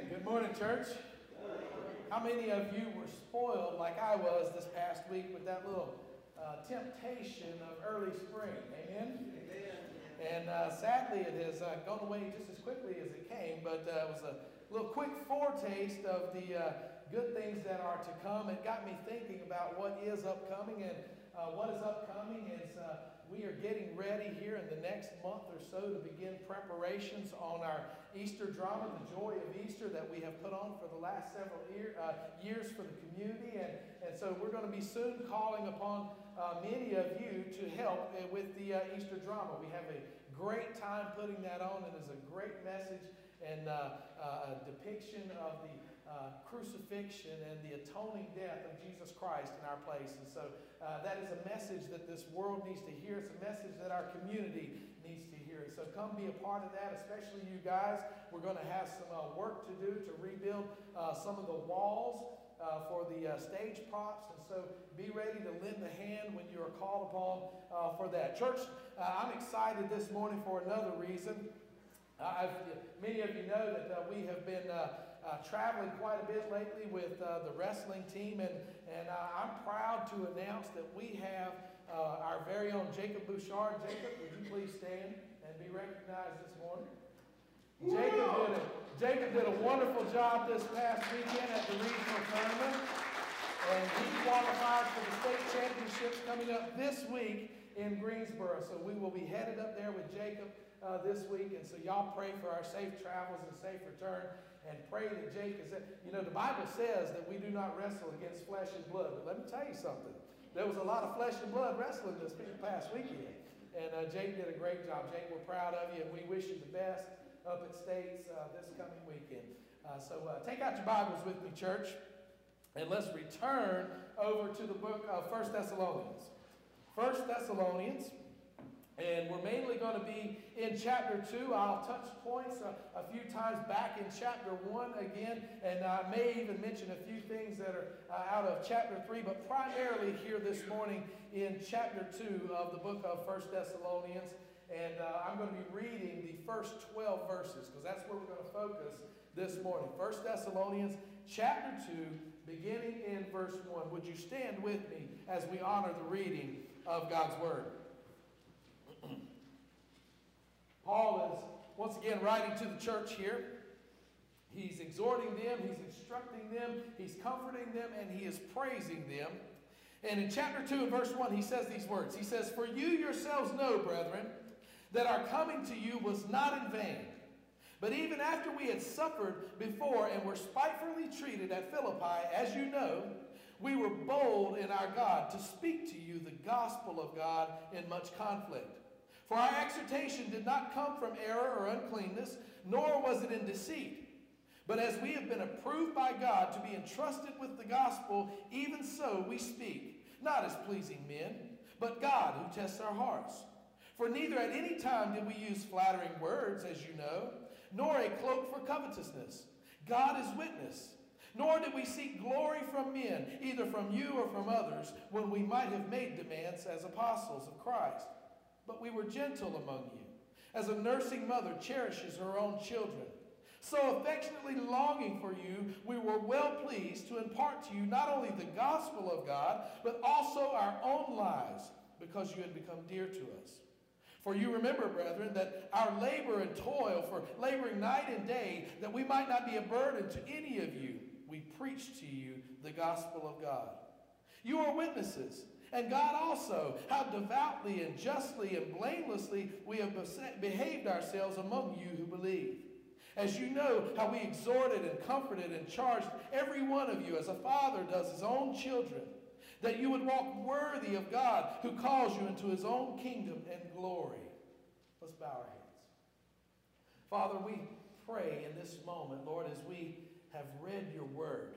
Good morning, church. How many of you were spoiled like I was this past week with that little temptation of early spring? Amen? And sadly, it has gone away just as quickly as it came, but it was a little quick foretaste of the good things that are to come. It got me thinking about what is upcoming, and what is upcoming is we are getting ready here in the next month or so to begin preparations on our Easter drama, The Joy of Easter, that we have put on for the last several years for the community. And so we're going to be soon calling upon many of you to help with the Easter drama. We have a great time putting that on. It is a great message and a depiction of the crucifixion and the atoning death of Jesus Christ in our place. And so that is a message that this world needs to hear. It's a message that our community needs to hear. And so come be a part of that, especially you guys. We're going to have some work to do to rebuild some of the walls for the stage props. And so be ready to lend a hand when you are called upon for that. Church, I'm excited this morning for another reason. Many of you know that we have been traveling quite a bit lately with the wrestling team, and I'm proud to announce that we have our very own Jacob Bouchard. Jacob, would you please stand and be recognized this morning? Jacob did a wonderful job this past weekend at the regional tournament, and he qualified for the state championships coming up this week in Greensboro. So we will be headed up there with Jacob this week, and so y'all pray for our safe travels and safe return, and pray that Jake is, the Bible says that we do not wrestle against flesh and blood, but let me tell you something. There was a lot of flesh and blood wrestling this past weekend, and Jake did a great job. Jake, we're proud of you, and we wish you the best up at States this coming weekend. So take out your Bibles with me, church, and let's return over to the book of 1 Thessalonians. 1 Thessalonians. And we're mainly going to be in chapter 2. I'll touch points a few times back in chapter 1 again. And I may even mention a few things that are out of chapter 3. But primarily here this morning in chapter 2 of the book of 1 Thessalonians. And I'm going to be reading the first 12 verses, because that's where we're going to focus this morning. 1 Thessalonians chapter 2, beginning in verse 1. Would you stand with me as we honor the reading of God's Word? Paul is once again writing to the church here. He's exhorting them, he's instructing them, he's comforting them, and he is praising them. And in chapter 2 and verse 1, he says these words. He says, "For you yourselves know, brethren, that our coming to you was not in vain. But even after we had suffered before and were spitefully treated at Philippi, as you know, we were bold in our God to speak to you the gospel of God in much conflict. For our exhortation did not come from error or uncleanness, nor was it in deceit. But as we have been approved by God to be entrusted with the gospel, even so we speak, not as pleasing men, but God who tests our hearts. For neither at any time did we use flattering words, as you know, nor a cloak for covetousness. God is witness. Nor did we seek glory from men, either from you or from others, when we might have made demands as apostles of Christ. But we were gentle among you, as a nursing mother cherishes her own children. So affectionately longing for you, we were well pleased to impart to you not only the gospel of God, but also our own lives, because you had become dear to us. For you remember, brethren, that our labor and toil for laboring night and day, that we might not be a burden to any of you, we preached to you the gospel of God. You are witnesses, and God also, how devoutly and justly and blamelessly we have behaved ourselves among you who believe. As you know, how we exhorted and comforted and charged every one of you as a father does his own children, that you would walk worthy of God who calls you into his own kingdom and glory. Let's bow our heads. Father, we pray in this moment, Lord, as we have read your word,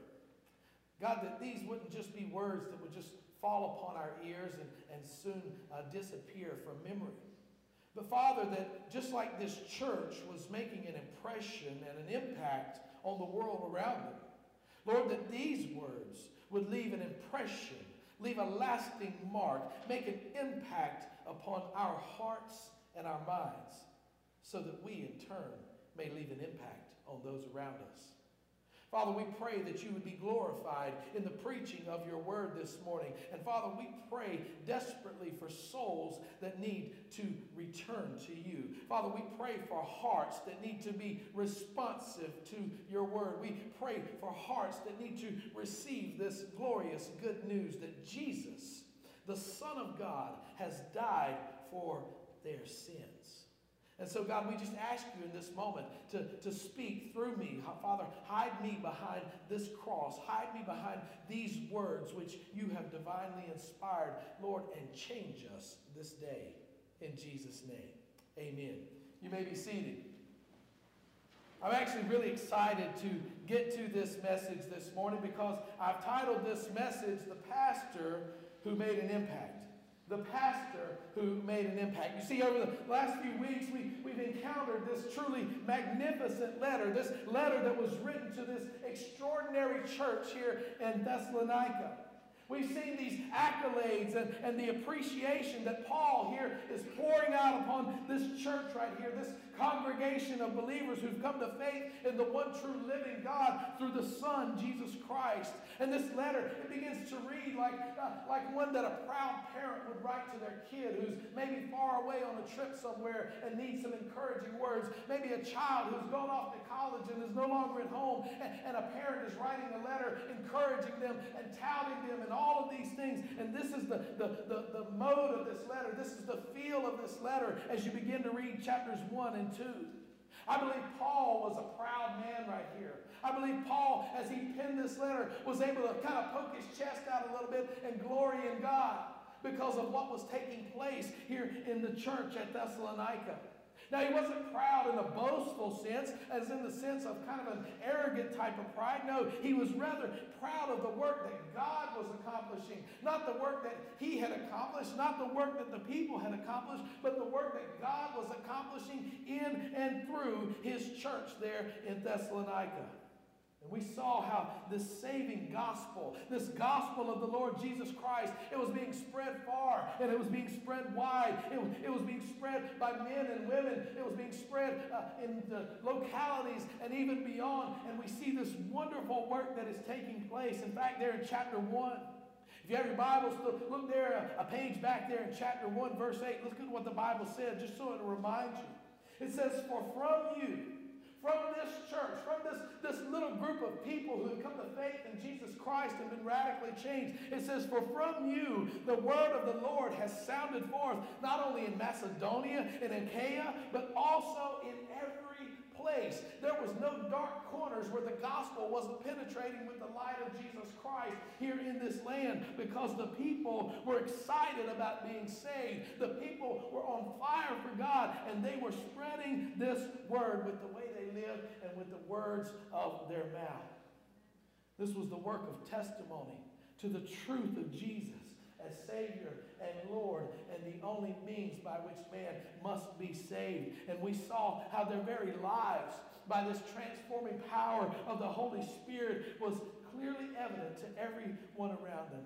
God, that these wouldn't just be words that would just fall upon our ears and soon disappear from memory. But Father, that just like this church was making an impression and an impact on the world around them, Lord, that these words would leave an impression, leave a lasting mark, make an impact upon our hearts and our minds, so that we in turn may leave an impact on those around us. Father, we pray that you would be glorified in the preaching of your word this morning. And Father, we pray desperately for souls that need to return to you. Father, we pray for hearts that need to be responsive to your word. We pray for hearts that need to receive this glorious good news that Jesus, the Son of God, has died for their sins. And so, God, we just ask you in this moment to speak through me. Father, hide me behind this cross. Hide me behind these words which you have divinely inspired, Lord, and change us this day. In Jesus' name, amen. You may be seated. I'm actually really excited to get to this message this morning because I've titled this message, The Pastor Who Made an Impact. The pastor who made an impact. You see, over the last few weeks, we've encountered this truly magnificent letter, this letter that was written to this extraordinary church here in Thessalonica. We've seen these accolades and the appreciation that Paul here is pouring out upon this church right here, this congregation of believers who've come to faith in the one true living God through the Son, Jesus Christ. And this letter, it begins to read like one that a proud parent would write to their kid who's maybe far away on a trip somewhere and needs some encouraging words. Maybe a child who's gone off to college and is no longer at home, and a parent is writing a letter encouraging them and touting them and all of these things. And this is the mode of this letter. This is the feel of this letter as you begin to read chapters 1 and 2. I believe Paul was a proud man right here. I believe Paul, as he penned this letter, was able to kind of poke his chest out a little bit and glory in God because of what was taking place here in the church at Thessalonica. Now, he wasn't proud in a boastful sense, as in the sense of kind of an arrogant type of pride. No, he was rather proud of the work that God was accomplishing. Not the work that he had accomplished, not the work that the people had accomplished, but the work that God was accomplishing in and through his church there in Thessalonica. And we saw how this saving gospel, this gospel of the Lord Jesus Christ, it was being spread far and it was being spread wide. It was being spread by men and women. It was being spread in the localities and even beyond. And we see this wonderful work that is taking place. In fact, there in chapter 1, if you have your Bibles, look there, a page back there in chapter 1, verse 8. Look at what the Bible said, just so it'll remind you. It says, "For from you," from this church, from this little group of people who have come to faith in Jesus Christ and been radically changed. It says, "For from you the word of the Lord has sounded forth, not only in Macedonia and Achaia, but also in every place." There was no dark corners where the gospel wasn't penetrating with the light of Jesus Christ here in this land, because the people were excited about being saved. The people were on fire for God, and they were spreading this word with the way they lived and with the words of their mouth. This was the work of testimony to the truth of Jesus as Savior and Lord and the only means by which man must be saved. And we saw how their very lives, by this transforming power of the Holy Spirit, was clearly evident to everyone around them.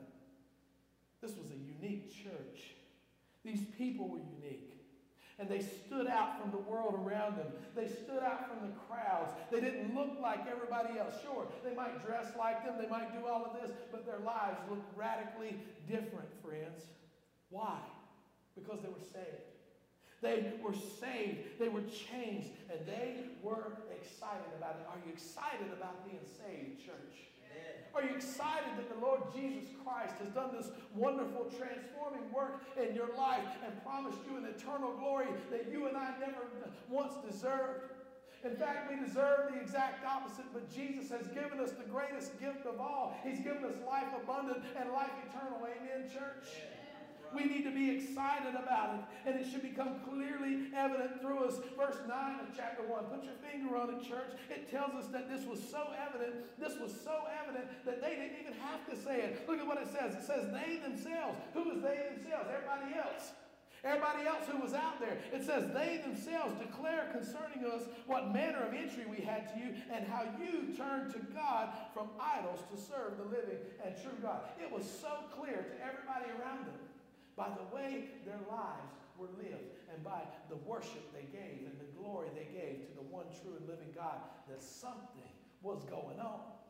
This was a unique church. These people were unique. And they stood out from the world around them. They stood out from the crowds. They didn't look like everybody else. Sure, they might dress like them. They might do all of this. But their lives looked radically different, friends. Why? Because they were saved. They were saved. They were changed. And they were excited about it. Are you excited about being saved, church? Are you excited that the Lord Jesus Christ has done this wonderful transforming work in your life and promised you an eternal glory that you and I never once deserved? In fact, we deserve the exact opposite, but Jesus has given us the greatest gift of all. He's given us life abundant and life eternal. Amen, church? We need to be excited about it, and it should become clearly evident through us. Verse 9 of chapter 1. Put your finger on it, church. It tells us that this was so evident that they didn't even have to say it. Look at what it says. It says they themselves. Who was they themselves? Everybody else. Everybody else who was out there. It says they themselves declare concerning us what manner of entry we had to you and how you turned to God from idols to serve the living and true God. It was so clear to everybody around them, by the way their lives were lived and by the worship they gave and the glory they gave to the one true and living God, that something was going on.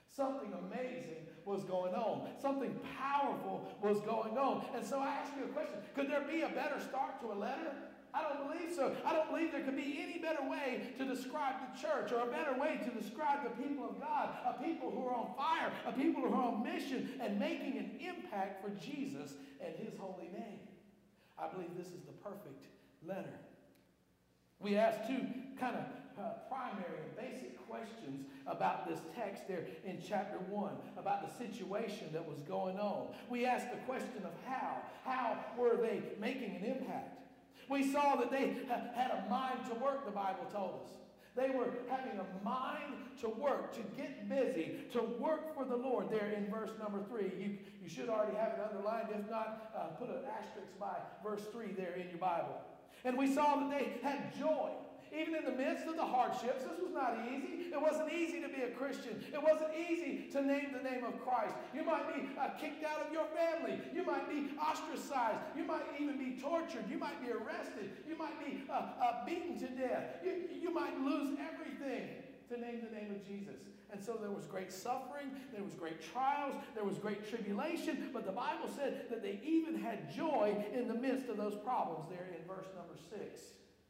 Something amazing was going on. Something powerful was going on. And so I ask you a question. Could there be a better start to a letter? I don't believe so. I don't believe there could be any better way to describe the church or a better way to describe the people of God, a people who are on fire, a people who are on mission and making an impact for Jesus and his holy name. I believe this is the perfect letter. We asked two kind of primary and basic questions about this text there in chapter 1, about the situation that was going on. We asked the question of how. How were they making an impact? We saw that they had a mind to work, the Bible told us. They were having a mind to work, to get busy, to work for the Lord there in verse number 3. You should already have it underlined. If not, put an asterisk by verse 3 there in your Bible. And we saw that they had joy. Even in the midst of the hardships, this was not easy. It wasn't easy to be a Christian. It wasn't easy to name the name of Christ. You might be kicked out of your family. You might be ostracized. You might even be tortured. You might be arrested. You might be beaten to death. You might lose everything to name the name of Jesus. And so there was great suffering. There was great trials. There was great tribulation. But the Bible said that they even had joy in the midst of those problems there in verse number 6.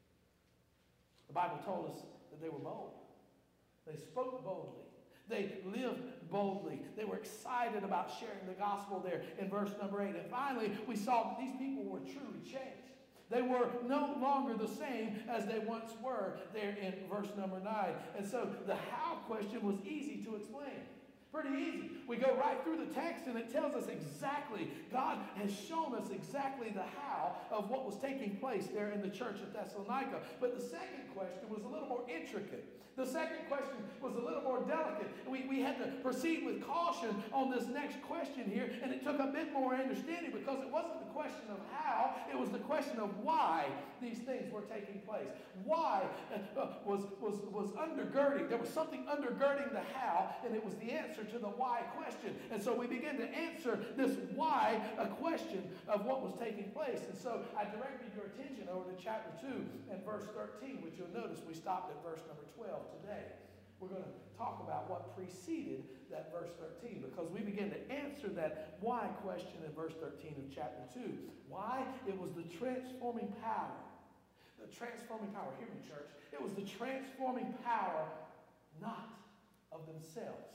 The Bible told us that they were bold. They spoke boldly. They lived boldly. They were excited about sharing the gospel there in verse number 8. And finally, we saw that these people were truly changed. They were no longer the same as they once were there in verse number 9. And so the how question was easy to explain. Pretty easy. We go right through the text and it tells us exactly, God has shown us exactly the how of what was taking place there in the church at Thessalonica. But the second question was a little more intricate. The second question was a little more delicate. We had to proceed with caution on this next question here, and it took a bit more understanding because it wasn't the question of how, it was the question of why these things were taking place. Why was undergirding. There was something undergirding the how, and it was the answer to the why question. And so we begin to answer this why question of what was taking place. And so I directed your attention over to chapter 2 and verse 13, which you'll notice we stopped at verse number 12 today. We're going to talk about what preceded that verse 13 because we begin to answer that why question in verse 13 of chapter 2. Why? It was the transforming power. The transforming power. Hear me, church. It was the transforming power not of themselves.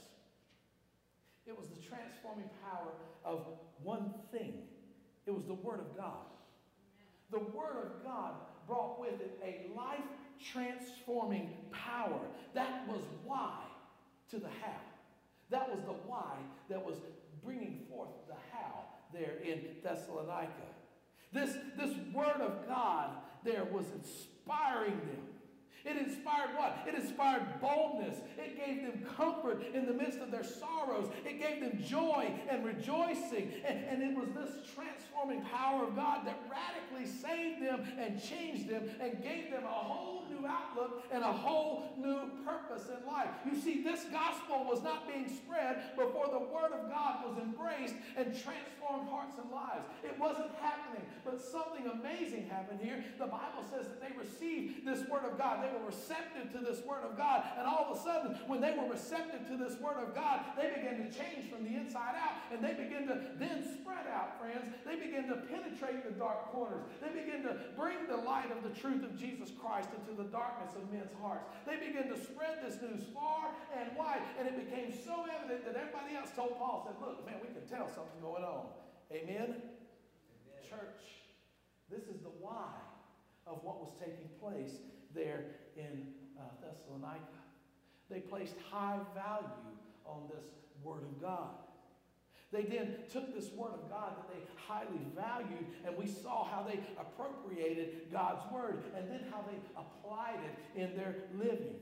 It was the transforming power of one thing. It was the Word of God. The Word of God brought with it a life-transforming power. That was why to the how. That was the why that was bringing forth the how there in Thessalonica. This Word of God there was inspiring them. It inspired what? It inspired boldness. It gave them comfort in the midst of their sorrows. It gave them joy and rejoicing. And it was this transforming power of God that radically saved them and changed them and gave them a whole new outlook and a whole new purpose in life. You see, this gospel was not being spread before the Word of God was embraced and transformed hearts and lives. It wasn't happening, but something amazing happened here. The Bible says that they received this Word of God. They were receptive to this Word of God. And all of a sudden, when they were receptive to this Word of God, they began to change from the inside out. And they began to then spread out, friends. They began to penetrate the dark corners. They began to bring the light of the truth of Jesus Christ into the darkness of men's hearts. They began to spread this news far and wide. And it became so evident that everybody else told Paul, said, look, man, we can tell something going on. Amen? Amen. Church, this is the why of what was taking place there in Thessalonica. They placed high value on this Word of God. They then took this Word of God that they highly valued, and we saw how they appropriated God's Word, and then how they applied it in their living,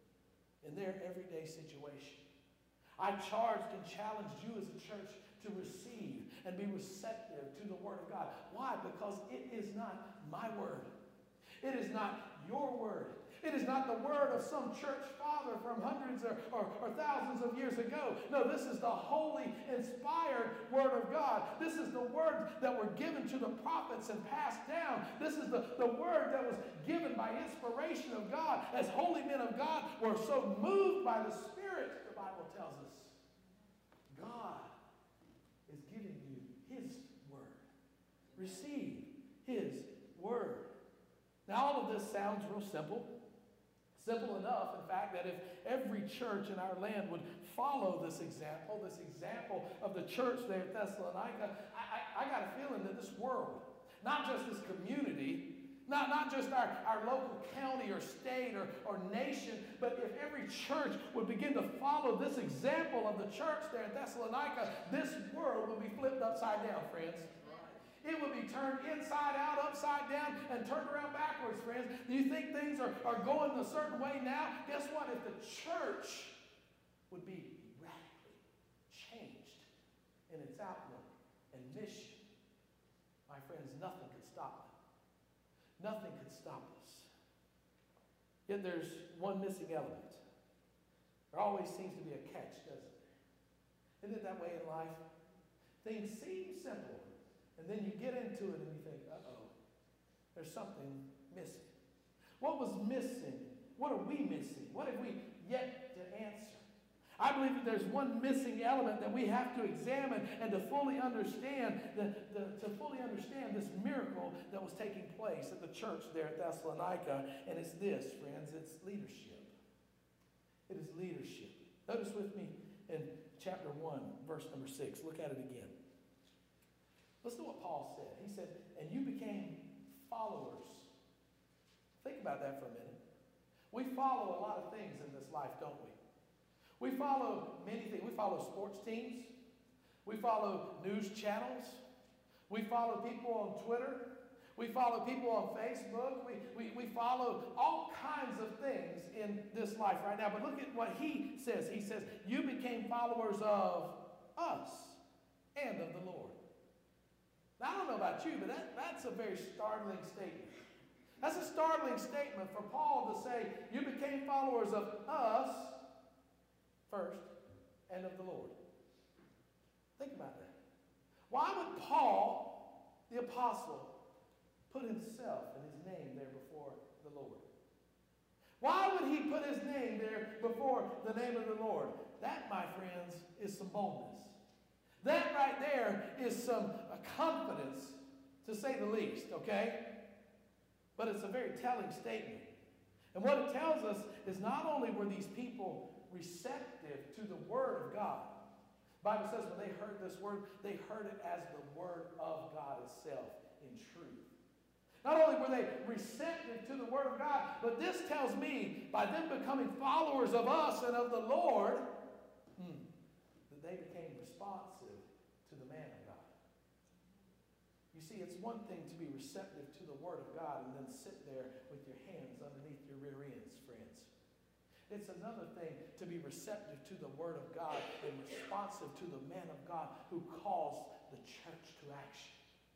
in their everyday situation. I charged and challenged you as a church to receive and be receptive to the Word of God. Why? Because it is not my word. It is not your word. It is not the word of some church father from hundreds or thousands of years ago. No, this is the holy, inspired Word of God. This is the words that were given to the prophets and passed down. This is the word that was given by inspiration of God as holy men of God were so moved by the Spirit, the Bible tells us. God is giving you His word. Receive His word. Now, all of this sounds real simple. Simple enough, in fact, that if every church in our land would follow this example of the church there at Thessalonica, I got a feeling that this world, not just this community, not just our local county or state or nation, but if every church would begin to follow this example of the church there at Thessalonica, this world would be flipped upside down, friends. It would be turned inside out, upside down, and turned around backwards, friends. Do you think things are going a certain way now? Guess what? If the church would be radically changed in its outlook and mission, my friends, nothing could stop it. Nothing could stop us. Yet there's one missing element. There always seems to be a catch, doesn't there? Isn't it that way in life? Things seem simple. And then you get into it and you think, uh-oh, there's something missing. What was missing? What are we missing? What have we yet to answer? I believe that there's one missing element that we have to examine and to fully understand, this miracle that was taking place at the church there at Thessalonica. And it's this, friends, it's leadership. It is leadership. Notice with me in chapter 1, verse number 6. Look at it again. Listen to what Paul said. He said, and you became followers. Think about that for a minute. We follow a lot of things in this life, don't we? We follow many things. We follow sports teams. We follow news channels. We follow people on Twitter. We follow people on Facebook. We follow all kinds of things in this life right now. But look at what he says. He says, you became followers of us and of the Lord. Now, I don't know about you, but that's a very startling statement. That's a startling statement for Paul to say, you became followers of us first and of the Lord. Think about that. Why would Paul, the apostle, put himself and his name there before the Lord? Why would he put his name there before the name of the Lord? That, my friends, is some boldness. That right there is some confidence, to say the least, okay? But it's a very telling statement. And what it tells us is not only were these people receptive to the Word of God. The Bible says when they heard this word, they heard it as the Word of God itself in truth. Not only were they receptive to the Word of God, but this tells me, by them becoming followers of us and of the Lord, that they became responsive to the man of God. You see, it's one thing to be receptive to the Word of God and then sit there with your hands underneath your rear ends, friends. It's another thing to be receptive to the Word of God and responsive to the man of God who calls the church to action.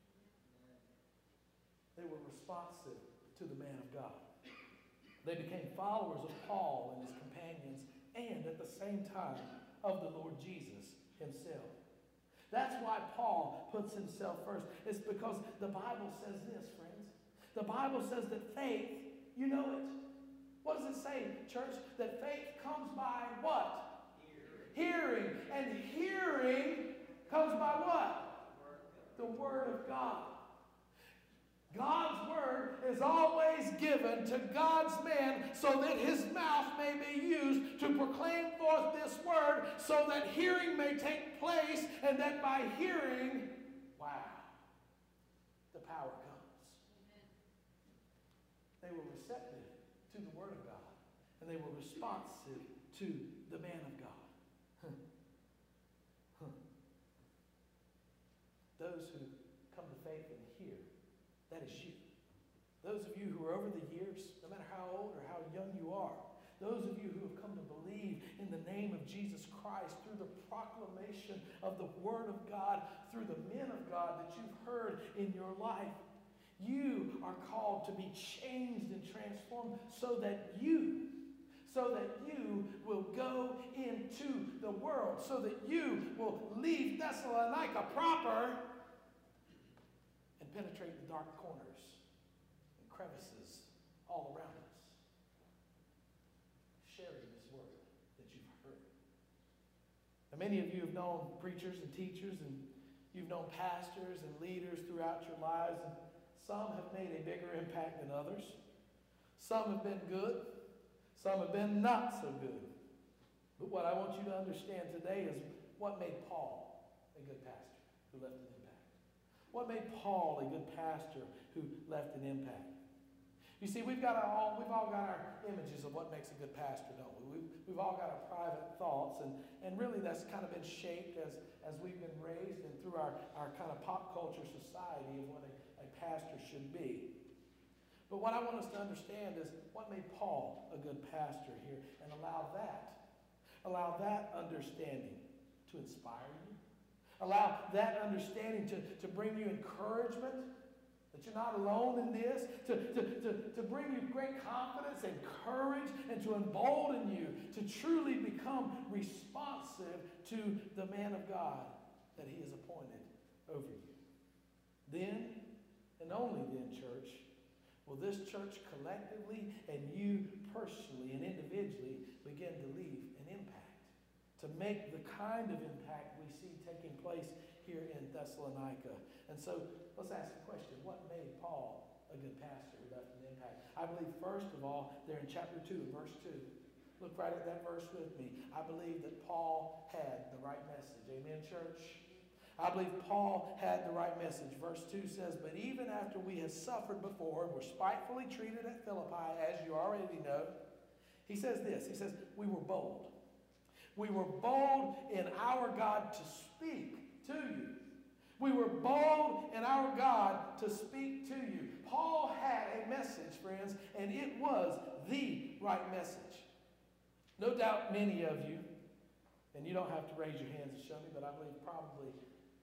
They were responsive to the man of God. They became followers of Paul and his companions, and at the same time of the Lord Jesus himself. That's why Paul puts himself first. It's because the Bible says this, friends. The Bible says that faith, you know it. What does it say, church? That faith comes by what? Hearing. And hearing comes by what? The Word of God. God's Word is always given to God's man so that his mouth may be used to proclaim forth this Word so that hearing may take place and that by hearing, wow, the power comes. They were receptive to the Word of God and they were responsive to the man of God. Those who come to faith and hear, that is you. Those of you who are over the years, no matter how old or how young you are, those of you who have come to believe in the name of Jesus Christ through the proclamation of the Word of God, through the men of God that you've heard in your life, you are called to be changed and transformed so that you will go into the world, so that you will leave Thessalonica proper and penetrate the dark corners and crevices all around us, sharing this word that you've heard. Many of you have known preachers and teachers, and you've known pastors and leaders throughout your lives, and some have made a bigger impact than others. Some have been good. Some have been not so good. But what I want you to understand today is what made Paul a good pastor who left an impact. What made Paul a good pastor who left an impact? You see, we've all got our images of what makes a good pastor, don't we? We've all got our private thoughts, and really that's kind of been shaped as we've been raised and through our kind of pop culture society of what a pastor should be. But what I want us to understand is what made Paul a good pastor here, and allow that understanding to inspire you. Allow that understanding to bring you encouragement, that you're not alone in this, to bring you great confidence and courage, and to embolden you to truly become responsive to the man of God that he has appointed over you. Then, and only then, church, will this church collectively and you personally and individually begin to leave an impact, to make the kind of impact we see taking place here in Thessalonica. And so let's ask the question, what made Paul a good pastor who left an impact? I believe, first of all, there in chapter 2, verse 2. Look right at that verse with me. I believe that Paul had the right message. Amen, church? I believe Paul had the right message. Verse 2 says, but even after we had suffered before and were spitefully treated at Philippi, as you already know, he says this. He says, we were bold. We were bold in our God to speak to you. We were bold in our God to speak to you. Paul had a message, friends, and it was the right message. No doubt many of you, and you don't have to raise your hands to show me, but I believe probably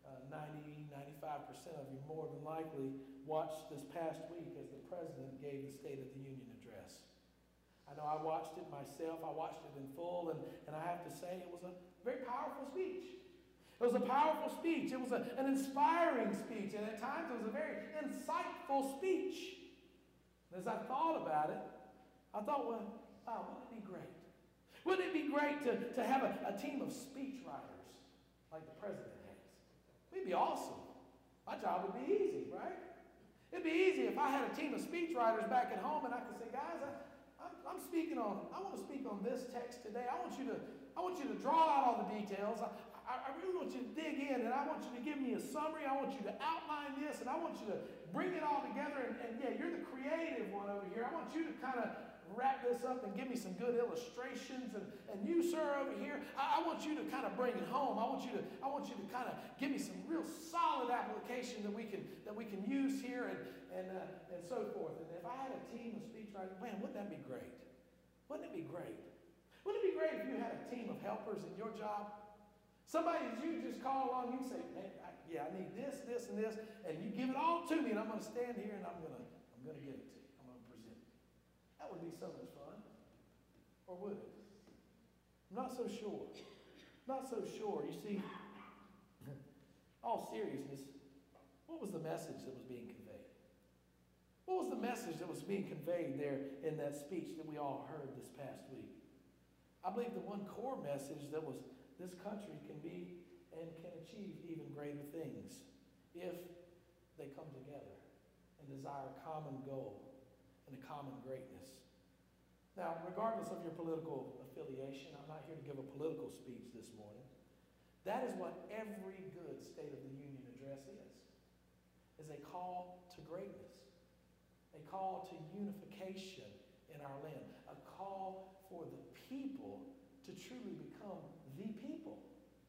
95% of you more than likely watched this past week as the president gave the State of the Union address. I know I watched it myself. I watched it in full, and I have to say it was a very powerful speech. It was a powerful speech. It was an inspiring speech, and at times it was a very insightful speech. And as I thought about it, I thought, well, wow, wouldn't it be great? Wouldn't it be great to have a team of speech writers like the president has? It'd be awesome. My job would be easy, right? It'd be easy if I had a team of speech writers back at home and I could say, guys, I want to speak on this text today. I want you to draw out all the details. I really want you to dig in, and I want you to give me a summary. I want you to outline this, and I want you to bring it all together. And yeah, you're the creative one over here. I want you to kind of wrap this up and give me some good illustrations. And you, sir, over here, I want you to kind of bring it home. I want you to kind of give me some real solid application that we can use here and so forth. And if I had a team of speechwriters, man, wouldn't that be great? Wouldn't it be great? Wouldn't it be great if you had a team of helpers in your job? Somebody that you just call along, you say, hey, I need this, this, and this, and you give it all to me, and I'm going to stand here and I'm going to give it to you. I'm going to present it. That would be so much fun. Or would it? I'm not so sure. Not so sure. You see, all seriousness, what was the message that was being conveyed? What was the message that was being conveyed there in that speech that we all heard this past week? I believe the one core message that was this country can be and can achieve even greater things if they come together and desire a common goal and a common greatness. Now, regardless of your political affiliation, I'm not here to give a political speech this morning. That is what every good State of the Union address is a call to greatness, a call to unification in our land, a call for the people to truly become the people.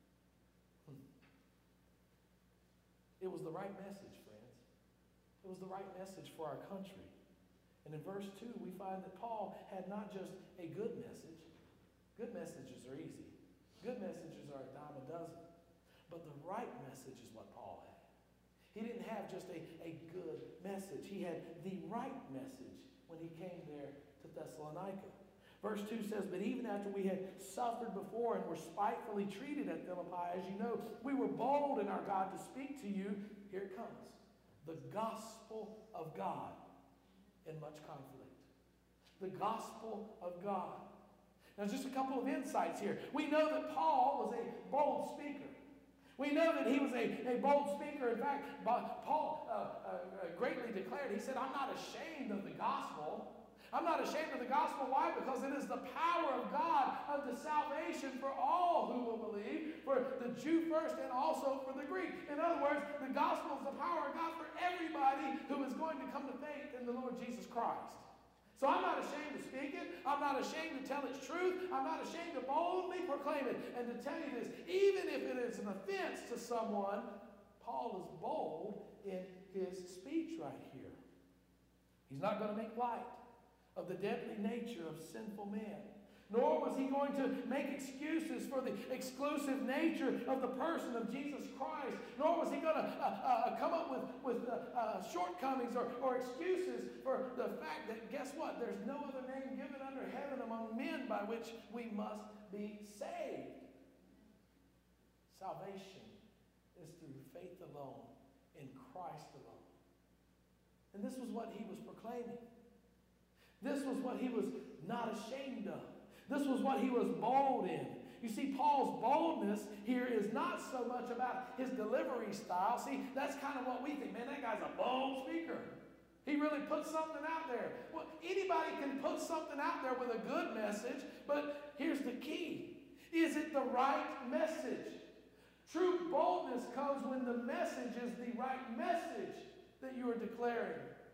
It was the right message, friends. It was the right message for our country. And in verse 2, we find that Paul had not just a good message. Good messages are easy. Good messages are a dime a dozen. But the right message is what Paul had. He didn't have just a good message. He had the right message when he came there to Thessalonica. Verse 2 says, but even after we had suffered before and were spitefully treated at Philippi, as you know, we were bold in our God to speak to you. Here it comes. The gospel of God in much conflict. The gospel of God. Now, just a couple of insights here. We know that Paul was a bold speaker. We know that he was a bold speaker. In fact, Paul greatly declared, he said, I'm not ashamed of the gospel. I'm not ashamed of the gospel. Why? Because it is the power of God unto salvation for all who will believe, for the Jew first and also for the Greek. In other words, the gospel is the power of God for everybody who is going to come to faith in the Lord Jesus Christ. So I'm not ashamed to speak it. I'm not ashamed to tell its truth. I'm not ashamed to boldly proclaim it. And to tell you this, even if it is an offense to someone, Paul is bold in his speech right here. He's not going to make light of the deadly nature of sinful men. Nor was he going to make excuses for the exclusive nature of the person of Jesus Christ. Nor was he going to come up with shortcomings or excuses for the fact that, guess what? There's no other name given under heaven among men by which we must be saved. Salvation is through faith alone, in Christ alone. And this was what he was proclaiming. This was what he was not ashamed of. This was what he was bold in. You see, Paul's boldness here is not so much about his delivery style. See, that's kind of what we think. Man, that guy's a bold speaker. He really puts something out there. Well, anybody can put something out there with a good message, but here's the key. Is it the right message? True boldness comes when the message is the right message that you are declaring.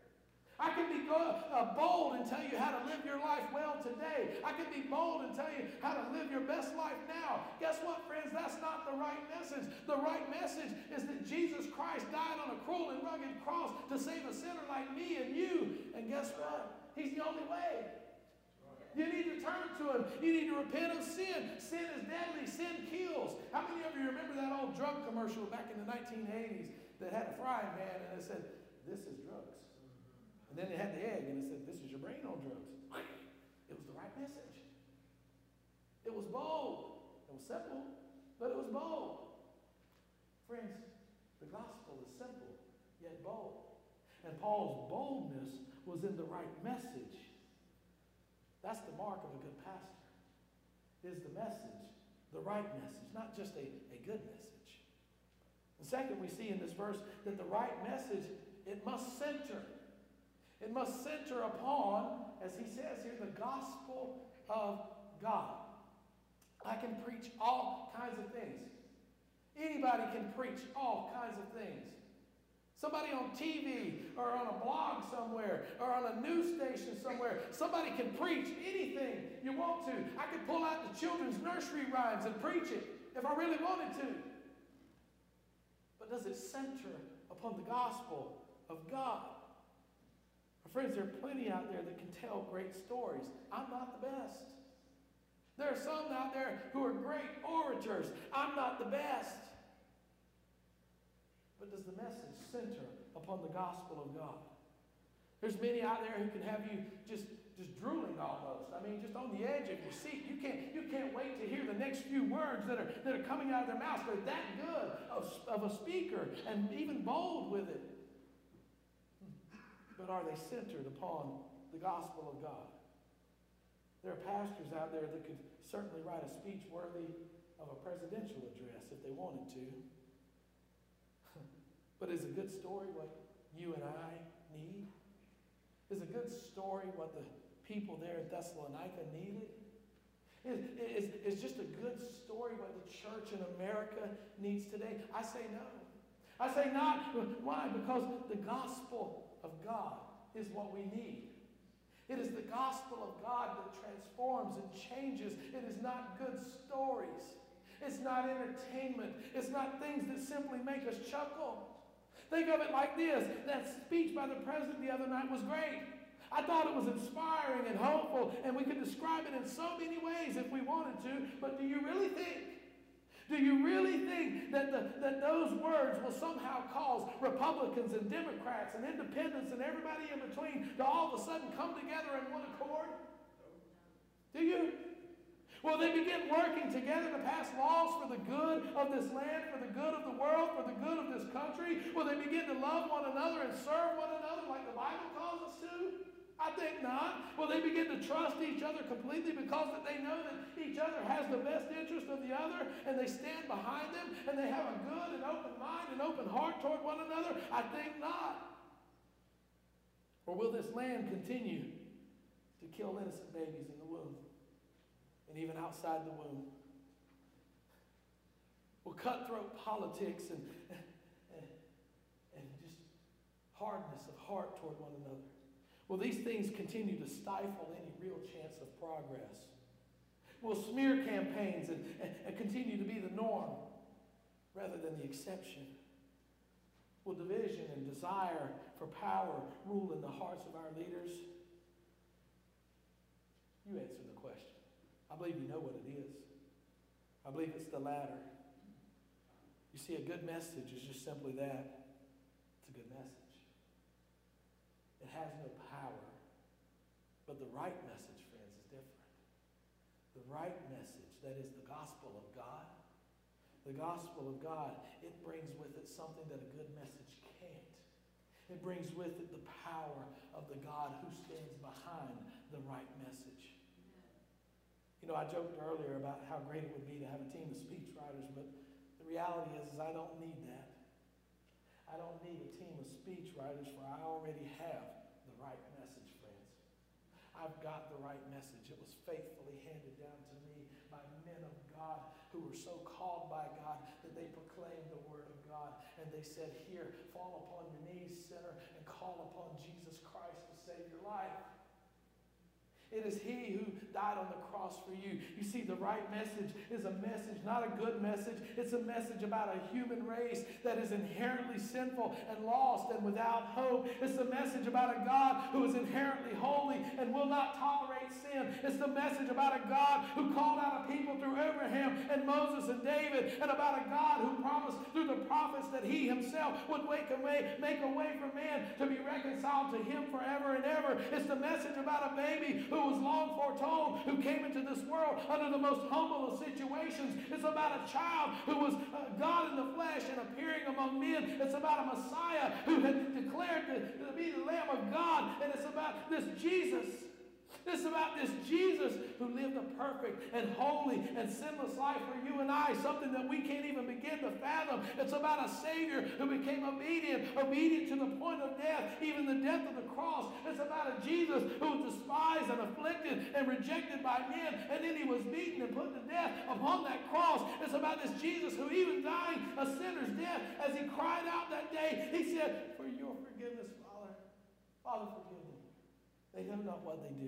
I can be bold and tell you how to live your life well today. I can be bold and tell you how to live your best life now. Guess what, friends? That's not the right message. The right message is that Jesus Christ died on a cruel and rugged cross to save a sinner like me and you. And guess what? He's the only way. You need to turn to him. You need to repent of sin. Sin is deadly. Sin kills. How many of you remember that old drug commercial back in the 1980s that had a frying pan and it said, "This is drugs"? And then it had the egg, and it said, "This is your brain on drugs." It was the right message. It was bold. It was simple, but it was bold. Friends, the gospel is simple, yet bold. And Paul's boldness was in the right message. That's the mark of a good pastor, is the message, the right message, not just a good message. And second, we see in this verse that the right message, it must center. It must center upon, as he says here, the gospel of God. I can preach all kinds of things. Anybody can preach all kinds of things. Somebody on TV or on a blog somewhere or on a news station somewhere, somebody can preach anything you want to. I could pull out the children's nursery rhymes and preach it if I really wanted to. But does it center upon the gospel of God? Friends, there are plenty out there that can tell great stories. I'm not the best. There are some out there who are great orators. I'm not the best. But does the message center upon the gospel of God? There's many out there who can have you just drooling almost. I mean, just on the edge of your seat. You can't wait to hear the next few words that are coming out of their mouths. They're that good of a speaker and even bold with it. But are they centered upon the gospel of God? There are pastors out there that could certainly write a speech worthy of a presidential address if they wanted to. But is a good story what you and I need? Is a good story what the people there in Thessalonica needed? Is just a good story what the church in America needs today? I say no. I say not. Why? Because the gospel of God is what we need. It is the gospel of God that transforms and changes. It is not good stories. It's not entertainment. It's not things that simply make us chuckle. Think of it like this. That speech by the president the other night was great. I thought it was inspiring and hopeful, and we could describe it in so many ways if we wanted to, but do you really think that those words will somehow cause Republicans and Democrats and independents and everybody in between to all of a sudden come together in one accord? Do you? Will they begin working together to pass laws for the good of this land, for the good of the world, for the good of this country? Will they begin to love one another and serve one another like the Bible calls us to? I think not. Will they begin to trust each other completely because that they know that each other has the best interest of the other and they stand behind them and they have a good and open mind and open heart toward one another? I think not. Or will this land continue to kill innocent babies in the womb and even outside the womb? Will cutthroat politics and just hardness of heart toward one another, will these things continue to stifle any real chance of progress? Will smear campaigns and continue to be the norm rather than the exception? Will division and desire for power rule in the hearts of our leaders? You answer the question. I believe you know what it is. I believe it's the latter. You see, a good message is just simply that. It's a good message. It has no power. But the right message, friends, is different. The right message, that is the gospel of God. The gospel of God, it brings with it something that a good message can't. It brings with it the power of the God who stands behind the right message. You know, I joked earlier about how great it would be to have a team of speechwriters, but the reality is I don't need that. I don't need a team of speechwriters, for I already have the right message, friends. I've got the right message. It was faithfully handed down to me by men of God who were so called by God that they proclaimed the word of God. And they said, here, fall upon your knees, sinner, and call upon Jesus Christ to save your life. It is He who died on the cross for you. You see, the right message is a message, not a good message. It's a message about a human race that is inherently sinful and lost and without hope. It's the message about a God who is inherently holy and will not tolerate sin. It's the message about a God who called out a people through Abraham and Moses and David, and about a God who promised through the prophets that He Himself would make a way for man to be reconciled to Him forever and ever. It's the message about a baby who was long foretold, who came into this world under the most humble of situations. It's about a child who was God in the flesh and appearing among men. It's about a Messiah who had declared to be the Lamb of God. And it's about this Jesus. It's about this Jesus who lived a perfect and holy and sinless life for you and I, something that we can't even begin to fathom. It's about a Savior who became obedient to the point of death, even the death of the cross. It's about a Jesus who was despised and afflicted and rejected by men, and then He was beaten and put to death upon that cross. It's about this Jesus who, even dying a sinner's death, as He cried out that day, He said, for your forgiveness, Father, forgive them. They know not what they do.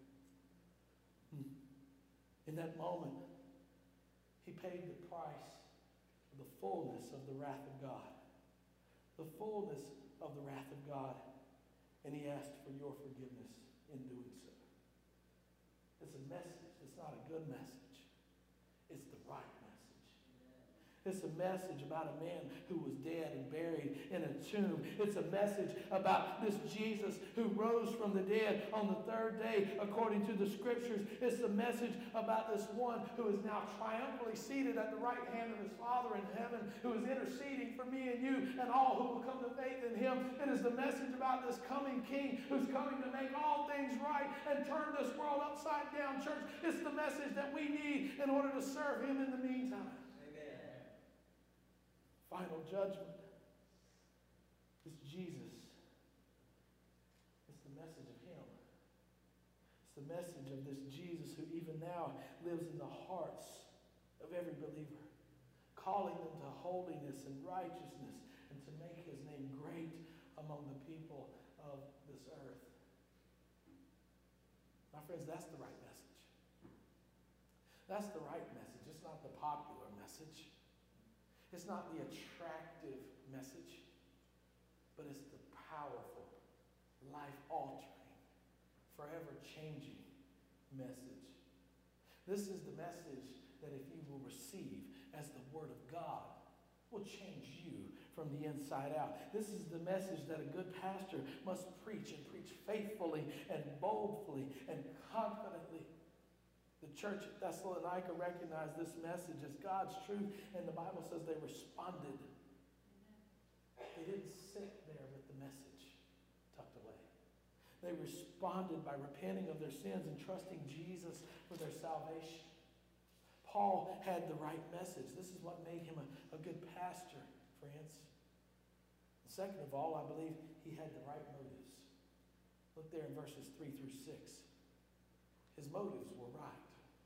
In that moment, He paid the price of the fullness of the wrath of God. The fullness of the wrath of God. And He asked for your forgiveness in doing so. It's a message. It's not a good message. It's the right message. It's a message about a man who was dead and buried in a tomb. It's a message about this Jesus who rose from the dead on the third day according to the Scriptures. It's a message about this one who is now triumphantly seated at the right hand of His Father in heaven, who is interceding for me and you and all who will come to faith in Him. It is the message about this coming King who's coming to make all things right and turn this world upside down, church. It's the message that we need in order to serve Him in the meantime. Final judgment is Jesus. It's the message of Him. It's the message of this Jesus who even now lives in the hearts of every believer, calling them to holiness and righteousness and to make His name great among the people of this earth. My friends, that's the right message. That's the right message. It's not the popular message. It's not the attractive message, but it's the powerful, life-altering, forever-changing message. This is the message that if you will receive as the Word of God, will change you from the inside out. This is the message that a good pastor must preach, and preach faithfully and boldly and confidently. The church at Thessalonica recognized this message as God's truth, and the Bible says they responded. They didn't sit there with the message tucked away. They responded by repenting of their sins and trusting Jesus for their salvation. Paul had the right message. This is what made him a good pastor, friends. And second of all, I believe he had the right motives. Look there in verses 3 through 6. His motives were right.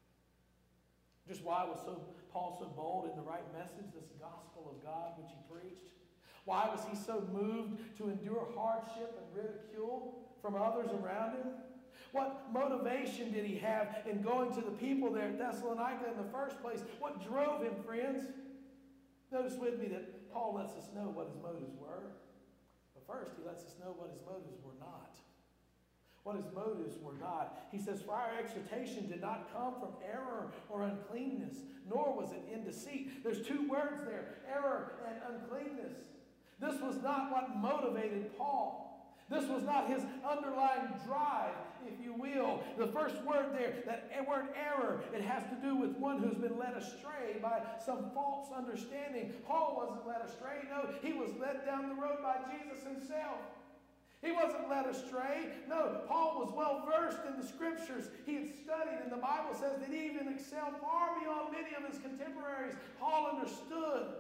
Just why was Paul so bold in the right message, this gospel of God which he preached? Why was he so moved to endure hardship and ridicule from others around him? What motivation did he have in going to the people there at Thessalonica in the first place? What drove him, friends? Notice with me that Paul lets us know what his motives were. But first, he lets us know what his motives were not. What his motives were not. He says, "For our exhortation did not come from error or uncleanness, nor was it in deceit." There's two words there, error and uncleanness. This was not what motivated Paul. This was not his underlying drive, if you will. The first word there, that word error, it has to do with one who's been led astray by some false understanding. Paul wasn't led astray. No, he was led down the road by Jesus himself. He wasn't led astray. No, Paul was well versed in the scriptures. He had studied, and the Bible says that he even excelled far beyond many of his contemporaries. Paul understood.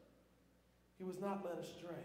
He was not led astray.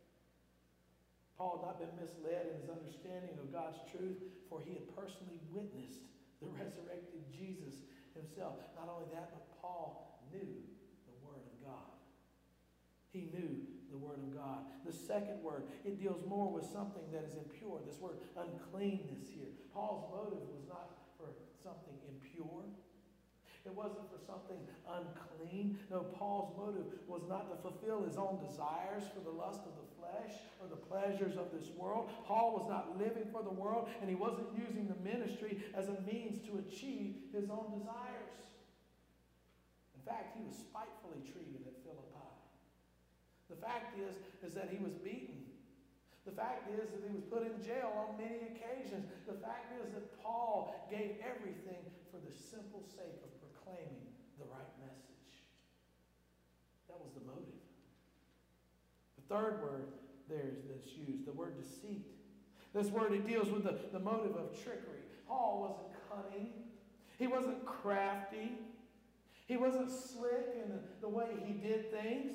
Paul had not been misled in his understanding of God's truth, for he had personally witnessed the resurrected Jesus himself. Not only that, but Paul knew the Word of God. He knew the Word of God. The second word, it deals more with something that is impure. This word uncleanness here. Paul's motive was not for something impure. It wasn't for something unclean. No, Paul's motive was not to fulfill his own desires for the lust of the flesh or the pleasures of this world. Paul was not living for the world, and he wasn't using the ministry as a means to achieve his own desires. In fact, he was spitefully treated at Philippi. The fact is that he was beaten. The fact is that he was put in jail on many occasions. The fact is that Paul gave everything for the simple sake of proclaiming the right message. That was the motive. The third word there that's used, the word deceit. This word, it deals with the motive of trickery. Paul wasn't cunning. He wasn't crafty. He wasn't slick in the way he did things.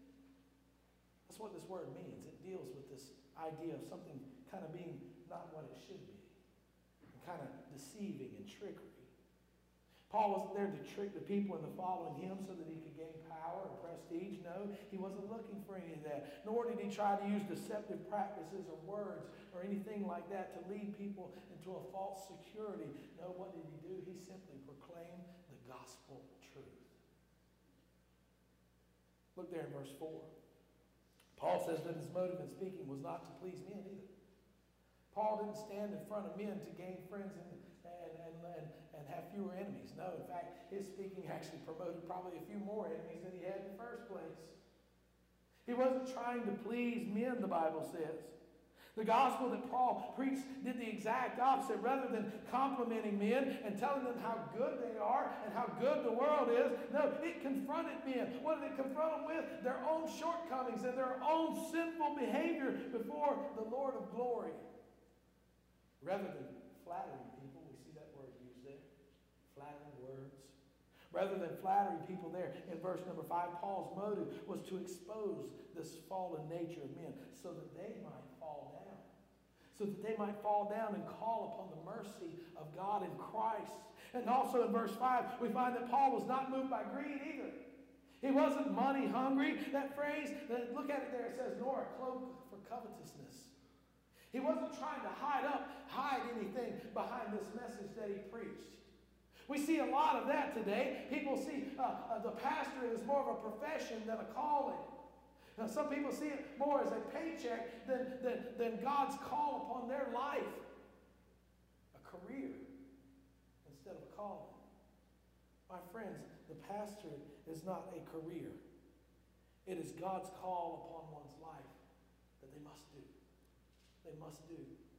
That's what this word means. It deals with this idea of something kind of being not what it should be. And kind of deceiving and trickery. Paul wasn't there to trick the people into following him so that he could gain power or prestige. No, he wasn't looking for any of that. Nor did he try to use deceptive practices or words or anything like that to lead people into a false security. No, what did he do? He simply proclaimed the gospel truth. Look there in verse 4. Paul says that his motive in speaking was not to please men either. Paul didn't stand in front of men to gain friends and have fewer enemies. No, in fact, his speaking actually promoted probably a few more enemies than he had in the first place. He wasn't trying to please men, the Bible says. The gospel that Paul preached did the exact opposite. Rather than complimenting men and telling them how good they are and how good the world is, no, it confronted men. What did it confront them with? Their own shortcomings and their own sinful behavior before the Lord of glory. Rather than flattering people, we see that word used there. Flattering words. Rather than flattering people there, in verse number 5, Paul's motive was to expose this fallen nature of men so that they might fall down. So that they might fall down and call upon the mercy of God in Christ. And also in verse 5, we find that Paul was not moved by greed either. He wasn't money hungry. That phrase, look at it there, it says, nor a cloak for covetousness. He wasn't trying to hide anything behind this message that he preached. We see a lot of that today. People see the pastorate as more of a profession than a calling. Now, some people see it more as a paycheck than God's call upon their life. A career instead of a calling. My friends, the pastorate is not a career. It is God's call upon one's life that they must do. They must do.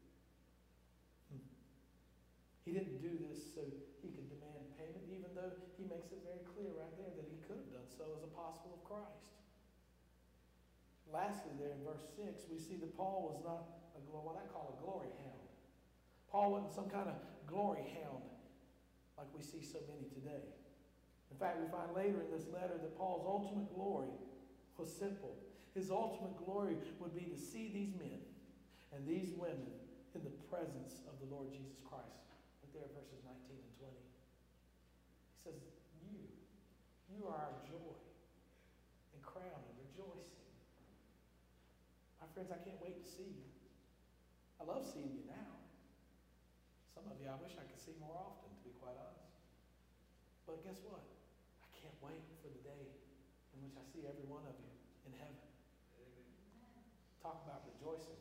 He didn't do this so he could demand payment, even though he makes it very clear right there that he could have done so as apostle of Christ. Lastly, there in verse 6, we see that Paul was not what I call a glory hound. Paul wasn't some kind of glory hound like we see so many today. In fact, we find later in this letter that Paul's ultimate glory was simple. His ultimate glory would be to see these men and these women in the presence of the Lord Jesus Christ. Look there, verses 19 and 20. He says, you are our joy and crown and rejoicing. My friends, I can't wait to see you. I love seeing you now. Some of you I wish I could see more often, to be quite honest. But guess what? I can't wait for the day in which I see every one of you in heaven. Talk about rejoicing.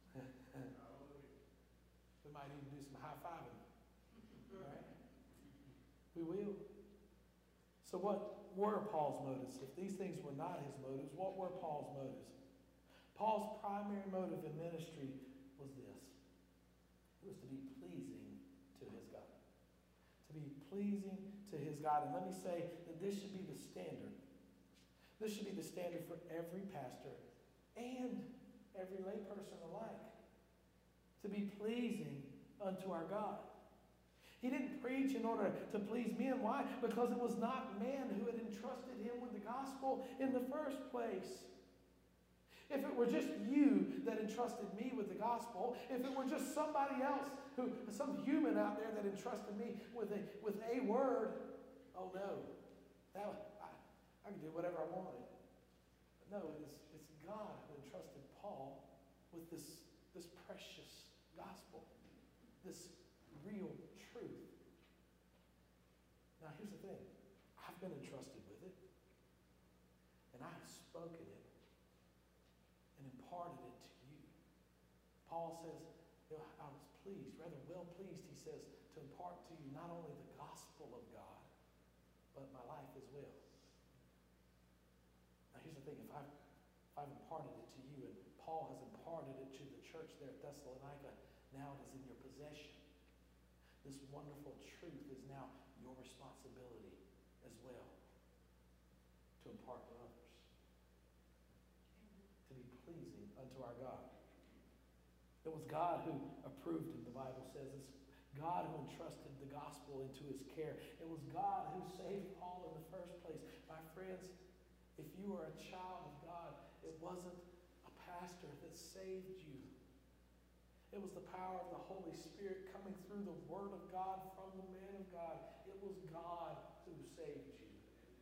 We might even do some high-fiving. Right? We will. So what were Paul's motives? If these things were not his motives, what were Paul's motives? Paul's primary motive in ministry was this. It was to be pleasing to his God. To be pleasing to his God. And let me say that this should be the standard. This should be the standard for every pastor and every layperson alike. To be pleasing unto our God. He didn't preach in order to please men. Why? Because it was not man who had entrusted him with the gospel in the first place. If it were just you that entrusted me with the gospel, if it were just somebody else, some human out there that entrusted me with a word, oh no, I could do whatever I wanted. But no, it's God who entrusted Paul with this precious gospel, this real truth. Now here's the thing. I've been entrusted with it, and I have spoken it and imparted it to you. Paul says, I was pleased, rather well pleased, he says, to impart to you not only the gospel of God, but my life as well. Now here's the thing. If I've imparted it to you, and Paul has imparted it to the church there at Thessalonica, now it is in your possession. This wonderful truth is now your responsibility as well to impart to others. To be pleasing unto our God. It was God who approved him, the Bible says. It's God who entrusted the gospel into his care. It was God who saved Paul in the first place. My friends, if you are a child of God, it wasn't a pastor that saved you. It was the power of the Holy Spirit coming through the Word of God from the man of God. It was God who saved you.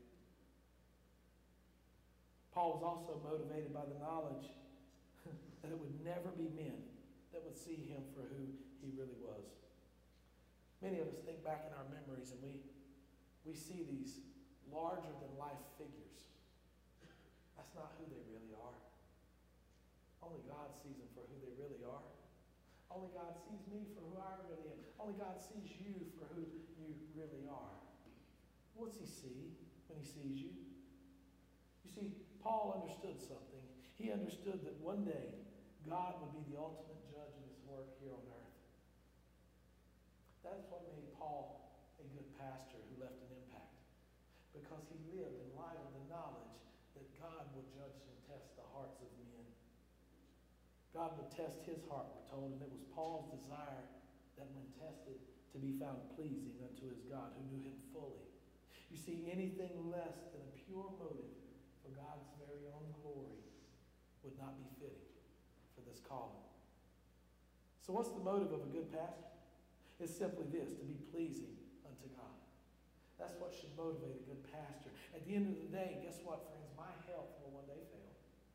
Paul was also motivated by the knowledge that it would never be men that would see him for who he really was. Many of us think back in our memories and we see these larger-than-life figures. That's not who they really are. Only God sees them for who they really are. Only God sees me for who I really am. Only God sees you for who you really are. What's he see when he sees you? You see, Paul understood something. He understood that one day God would be the ultimate judge of his work here on earth. That's what made Paul a good pastor who left an impact. Because he lived in light of the knowledge that God would judge and test the hearts of men. God would test his heart, we're told, and it was Paul's desire that when tested to be found pleasing unto his God who knew him fully. You see, anything less than a pure motive for God's very own glory would not be fitting for this calling. So what's the motive of a good pastor? It's simply this, to be pleasing unto God. That's what should motivate a good pastor. At the end of the day, guess what, friends? My health will one day fail.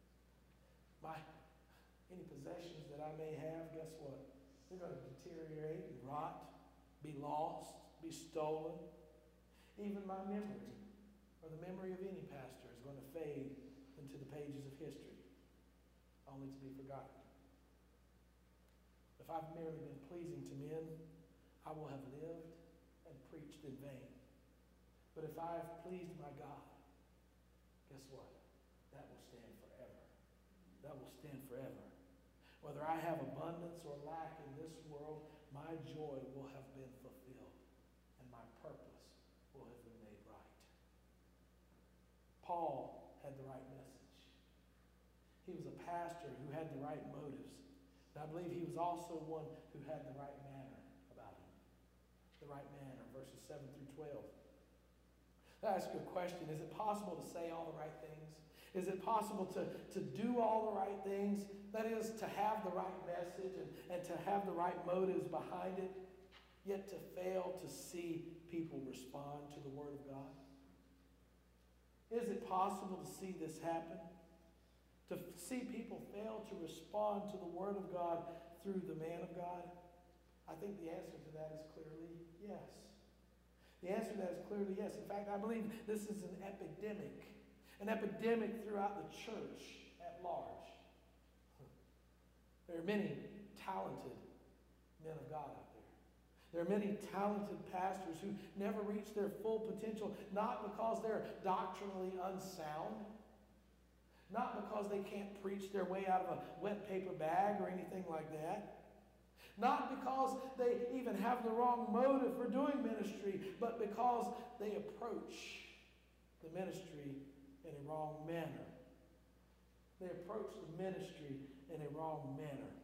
Any possessions that I may have, guess what? They're going to deteriorate and rot, be lost, be stolen. Even my memory, or the memory of any pastor, is going to fade into the pages of history, only to be forgotten. If I've merely been pleasing to men, I will have lived and preached in vain. But if I have pleased my God, guess what? That will stand forever. That will stand forever. Whether I have abundance or lack in this world, my joy will have been fulfilled, and my purpose will have been made right. Paul had the right message. He was a pastor who had the right motives. And I believe he was also one who had the right manner. 7 through 12. I ask you a question. Is it possible to say all the right things? Is it possible to do all the right things? That is, to have the right message and to have the right motives behind it, yet to fail to see people respond to the Word of God? Is it possible to see this happen? To see people fail to respond to the Word of God through the man of God? I think the answer to that is clearly yes. The answer to that is clearly yes. In fact, I believe this is an epidemic throughout the church at large. There are many talented men of God out there. There are many talented pastors who never reach their full potential, not because they're doctrinally unsound, not because they can't preach their way out of a wet paper bag or anything like that. Not because they even have the wrong motive for doing ministry, but because they approach the ministry in a wrong manner. They approach the ministry in a wrong manner.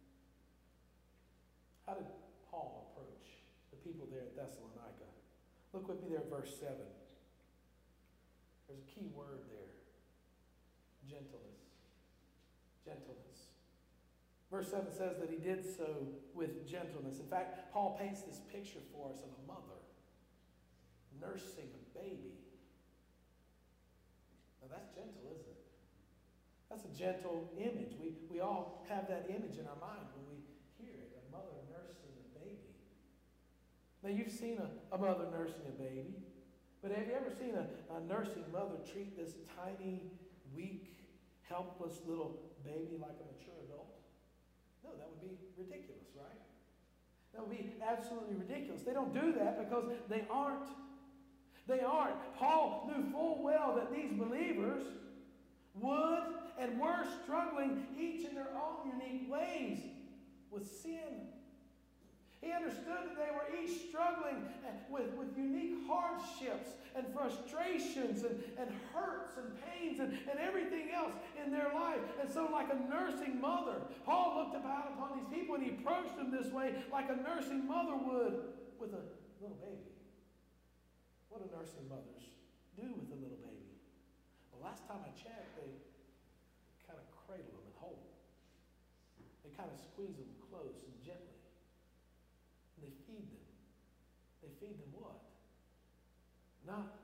How did Paul approach the people there at Thessalonica? Look with me there at verse 7. There's a key word there. Gentleness. Gentleness. Verse 7 says that he did so with gentleness. In fact, Paul paints this picture for us of a mother nursing a baby. Now that's gentle, isn't it? That's a gentle image. We all have that image in our mind when we hear it, a mother nursing a baby. Now you've seen a mother nursing a baby, but have you ever seen a nursing mother treat this tiny, weak, helpless little baby like a mature adult? No, that would be ridiculous, right? That would be absolutely ridiculous. They don't do that because they aren't. They aren't. Paul knew full well that these believers would and were struggling each in their own unique ways with sin. He understood that they were each struggling with unique hardships and frustrations and hurts and pains and everything else in their life. And so like a nursing mother, Paul looked about upon these people and he approached them this way like a nursing mother would with a little baby. What do nursing mothers do with a little baby? Well, last time I checked, they kind of cradle them and hold them. They kind of squeeze them close and gently. They feed them. They feed them what? Not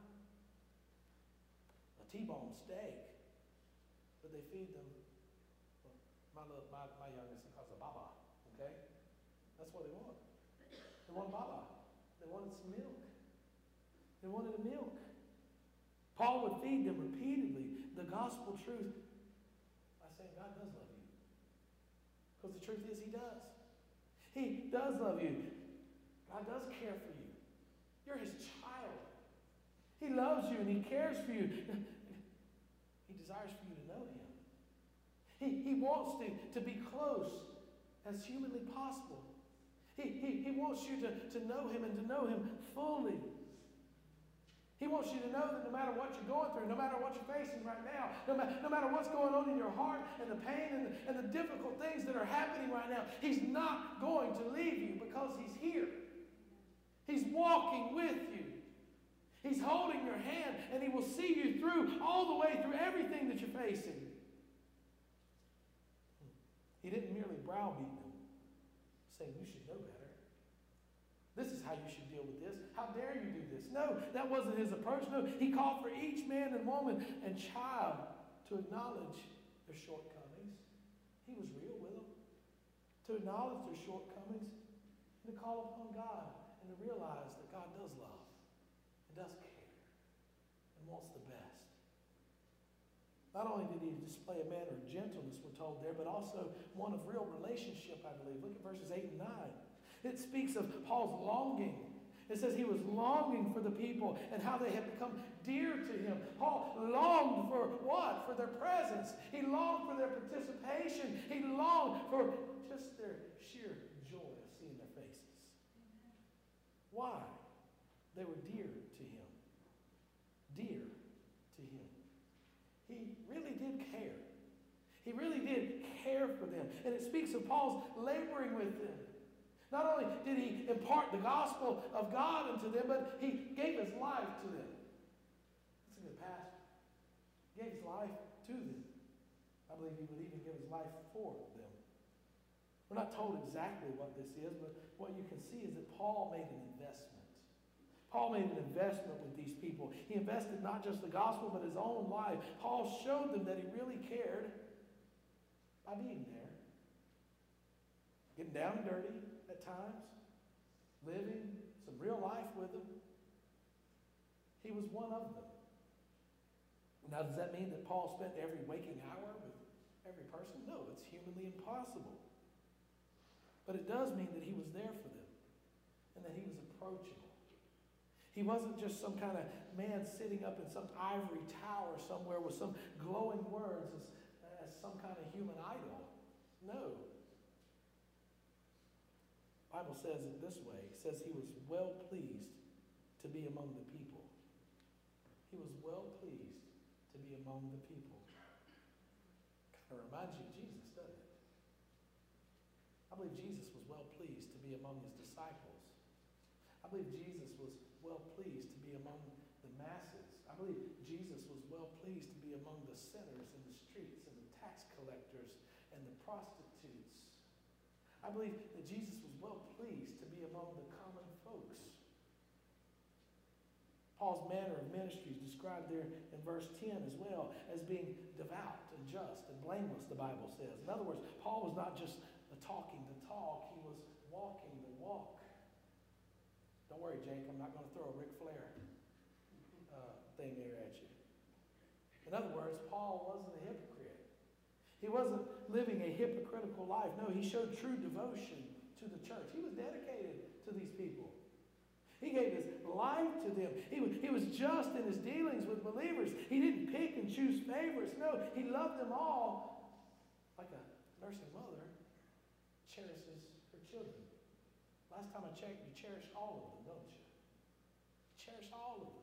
a T-bone steak, but they feed them, well, my youngest, he calls it baba, okay? That's what they want. They want baba. They wanted some milk. They wanted a milk. Paul would feed them repeatedly the gospel truth by saying God does love you. Because the truth is he does. He does love you. God does care for you. You're his child. He loves you and he cares for you. He desires for you to know him. He wants to be close as humanly possible. He wants you to know him and to know him fully. He wants you to know that no matter what you're going through, no matter what you're facing right now, no matter what's going on in your heart and the pain and the difficult things that are happening right now, he's not going to leave you because he's here. He's walking with you. He's holding your hand and he will see you through all the way through everything that you're facing. He didn't merely browbeat them, saying you should know better. This is how you should deal with this. How dare you do this? No, that wasn't his approach. No, he called for each man and woman and child to acknowledge their shortcomings. He was real with them. To acknowledge their shortcomings and to call upon God and to realize that God does love and does care and wants the best. Not only did he display a manner of gentleness, we're told there, but also one of real relationship, I believe. Look at verses 8 and 9. It speaks of Paul's longing. It says he was longing for the people and how they had become dear to him. Paul longed for what? For their presence. He longed for their participation. He longed for just their sheer joy of seeing their faces. Why? They were dear to him. Dear to him. He really did care. He really did care for them. And it speaks of Paul's laboring with them. Not only did he impart the gospel of God unto them, but he gave his life to them. That's a good pastor. He gave his life to them. I believe he would even give his life for them. We're not told exactly what this is, but what you can see is that Paul made an investment. Paul made an investment with these people. He invested not just the gospel, but his own life. Paul showed them that he really cared by being there. Getting down and dirty at times. Living some real life with them. He was one of them. Now, does that mean that Paul spent every waking hour with every person? No, it's humanly impossible. But it does mean that he was there for them and that he was approachable. He wasn't just some kind of man sitting up in some ivory tower somewhere with some glowing words as some kind of human idol. No. The Bible says it this way. It says he was well pleased to be among the people. He was well pleased to be among the people. Kind of reminds you of Jesus, doesn't it? I believe Jesus was well pleased to be among his disciples. I believe Jesus was well pleased to be among the masses. I believe Jesus was well pleased to be among the sinners in the streets and the tax collectors and the prostitutes. I believe that Jesus was well pleased to be among the common folks. Paul's manner of ministry is described there in verse 10 as well as being devout and just and blameless, the Bible says. In other words, Paul was not just talking the talk, he was walking the walk. Don't worry, Jake, I'm not going to throw a Ric Flair thing there at you. In other words, Paul wasn't a hypocrite. He wasn't living a hypocritical life. No, he showed true devotion to the church. He was dedicated to these people. He gave his life to them. He was just in his dealings with believers. He didn't pick and choose favorites. No, he loved them all like a nursing mother cherishes her children. Last time I checked, you cherish all of them, don't you? Cherish all of them.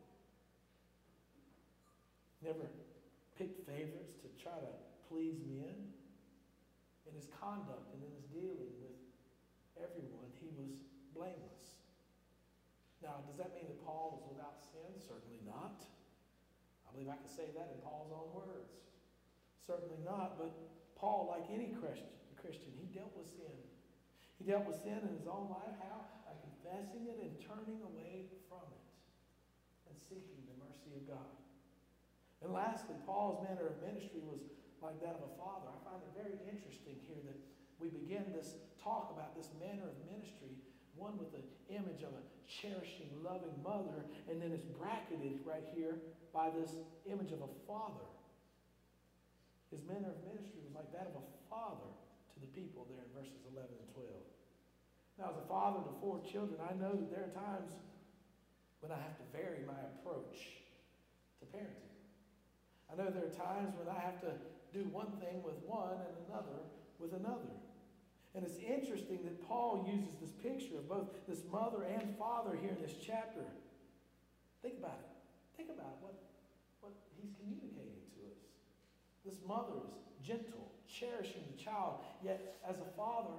Never picked favorites to try to please men. In his conduct and in his dealing with everyone, he was blameless. Now, does that mean that Paul was without sin? Certainly not. I believe I can say that in Paul's own words. Certainly not, but Paul, like any Christian, he dealt with sin. He dealt with sin in his own life. How? By confessing it and turning away from it and seeking the mercy of God. And lastly, Paul's manner of ministry was like that of a father. I find it very interesting here that we begin this talk about this manner of ministry, one with the image of a cherishing, loving mother, and then it's bracketed right here by this image of a father. His manner of ministry was like that of a father to the people there in verses 11 and 12. Now, as a father to 4 children, I know that there are times when I have to vary my approach to parenting. I know there are times when I have to do one thing with one and another with another. And it's interesting that Paul uses this picture of both this mother and father here in this chapter. Think about it. Think about what he's communicating to us. This mother is gentle, cherishing the child, yet as a father,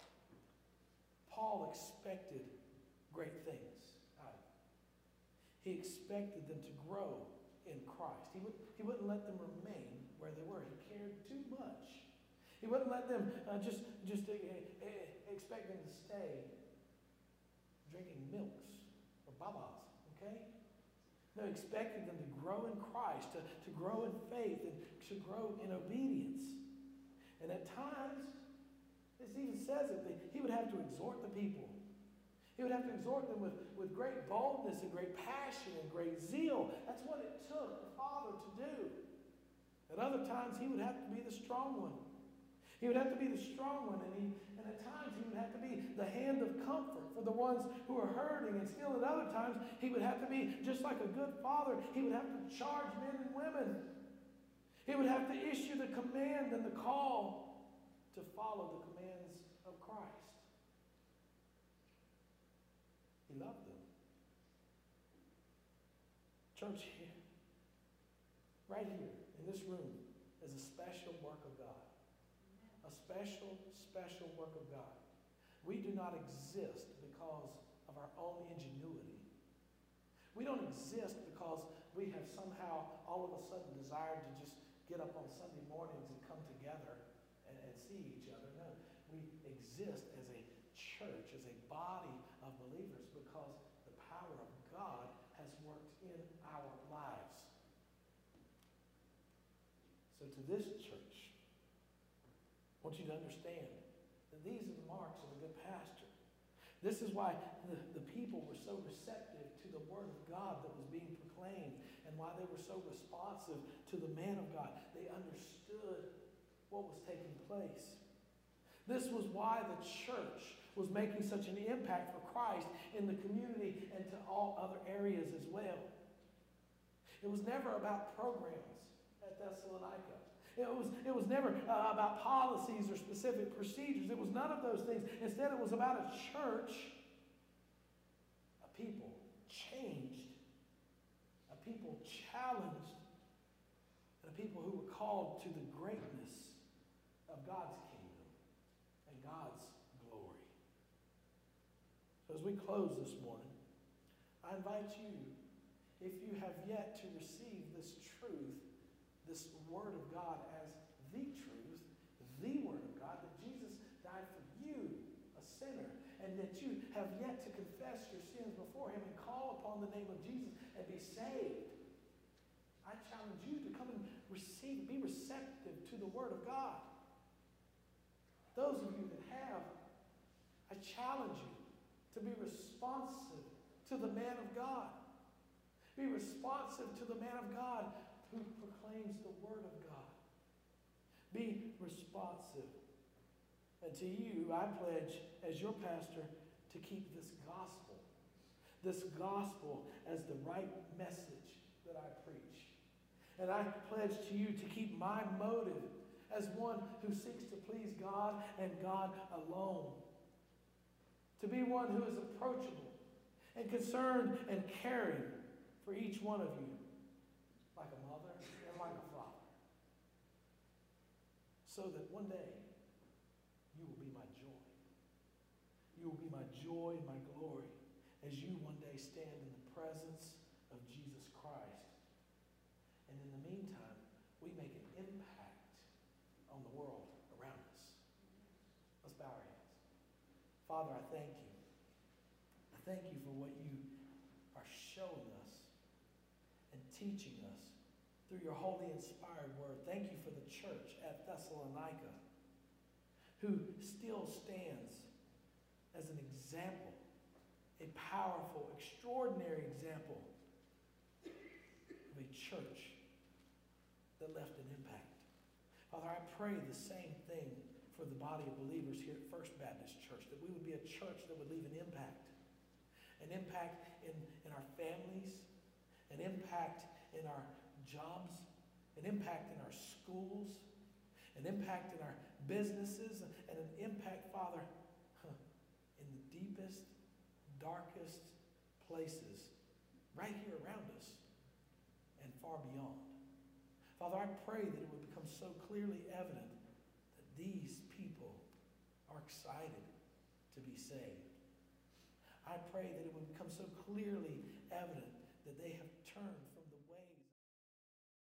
Paul expected great things out of them. He expected them to grow in Christ. He wouldn't let them remain where they were. He cared too much. He wouldn't let them just expect them to stay drinking milks or babas, okay? No, expected them to grow in Christ, to grow in faith, and to grow in obedience. And at times, this even says it, that he would have to exhort the people. He would have to exhort them with great boldness and great passion and great zeal. That's what it took the father to do. At other times, he would have to be the strong one. He would have to be the strong one, and at times he would have to be the hand of comfort for the ones who are hurting, and still at other times he would have to be, just like a good father, he would have to charge men and women. He would have to issue the command and the call to follow the commands of Christ. He loved them. Church, right here in this room is a special work of God. A special, special work of God. We do not exist because of our own ingenuity. We don't exist because we have somehow all of a sudden desired to just get up on Sunday mornings and come together and see each other. No, we exist as a church, as a body of believers because the power of God has worked in our lives. So to this church, I want you to understand that these are the marks of a good pastor. This is why the people were so receptive to the word of God that was being proclaimed and why they were so responsive to the man of God. They understood what was taking place. This was why the church was making such an impact for Christ in the community and to all other areas as well. It was never about programs at Thessalonica. It was never about policies or specific procedures. It was none of those things. Instead, it was about a church, a people changed, a people challenged, and a people who were called to the greatness of God's kingdom and God's glory. So as we close this morning, I invite you, if you have yet to receive this truth, this word of God as the truth, the word of God, that Jesus died for you, a sinner, and that you have yet to confess your sins before him and call upon the name of Jesus and be saved. I challenge you to come and be receptive to the word of God. Those of you that have, I challenge you to be responsive to the man of God. Be responsive to the man of God who proclaims the word of God. Be responsive. And to you, I pledge, as your pastor, to keep this gospel as the right message that I preach. And I pledge to you to keep my motive as one who seeks to please God and God alone. To be one who is approachable and concerned and caring for each one of you, like a mother and like a father. So that one day, you will be my joy. You will be my joy and my glory as you one day stand in the presence of Jesus Christ. And in the meantime, we make an impact on the world around us. Let's bow our heads. Father, I thank you. I thank you for what you are showing us and teaching us through your holy inspired word. Thank you for the church at Thessalonica who still stands as an example, a powerful, extraordinary example of a church that left an impact. Father, I pray the same thing for the body of believers here at First Baptist Church, that we would be a church that would leave an impact in our families, an impact in our jobs, an impact in our schools, an impact in our businesses, and an impact, Father, in the deepest, darkest places right here around us and far beyond. Father, I pray that it would become so clearly evident that these people are excited to be saved. I pray that it would become so clearly evident that they have turned